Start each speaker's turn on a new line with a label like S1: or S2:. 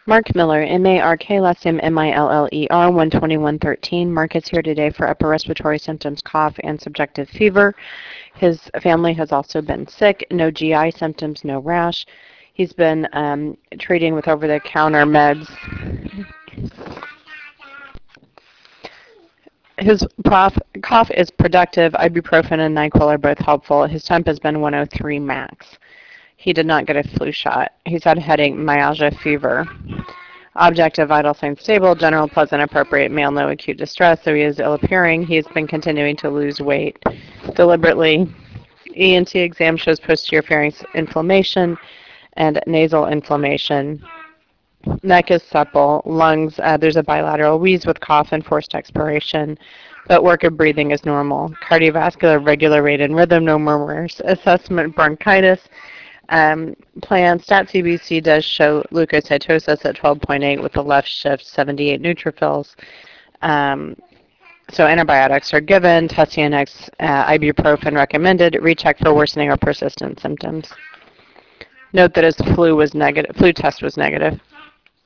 S1: Mark Miller, M-A-R-K, last name M-I-L-L-E-R, 12113. Mark is here today for upper respiratory symptoms, cough, and subjective fever. His family has also been sick. No GI symptoms, no rash. He's been treating with over-the-counter meds. His cough is productive. Ibuprofen and NyQuil are both helpful. His temp has been 103 max. He did not get a flu shot. He's had headache, myalgia, fever. Objective vital signs stable, general pleasant, appropriate, male, no acute distress, so he is ill appearing. He has been continuing to lose weight deliberately. ENT exam shows posterior pharynx inflammation and nasal inflammation. Neck is supple. Lungs, there's a bilateral wheeze with cough and forced expiration, but work of breathing is normal. Cardiovascular, regular rate and rhythm, no murmurs. Assessment, bronchitis. Plan STAT-CBC does show leukocytosis at 12.8 with the left shift, 78 neutrophils. So antibiotics are given, Test-CNX, ibuprofen recommended, recheck for worsening or persistent symptoms. Note that his flu test was negative.